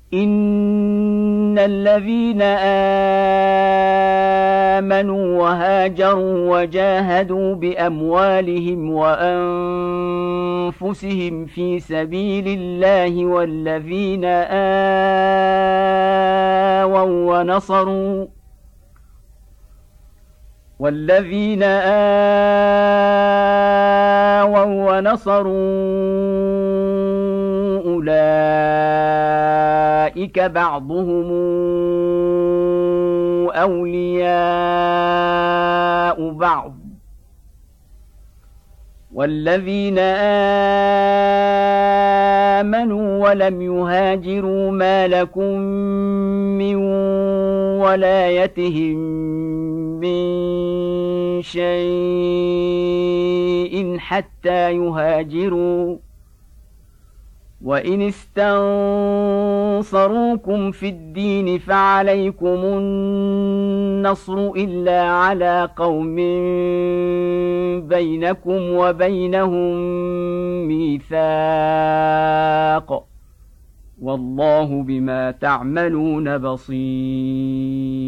إن الذين آمنوا وهاجروا وجاهدوا بأموالهم وأنفسهم في سبيل الله والذين آووا ونصروا أولئك بعضهم أولياء بعض والذين آمنوا ولم يهاجروا ما لكم من ولايتهم من شيء حتى يهاجروا وإن استنصروكم في الدين فعليكم النصر إلا على قوم بينكم وبينهم ميثاق والله بما تعملون بصير.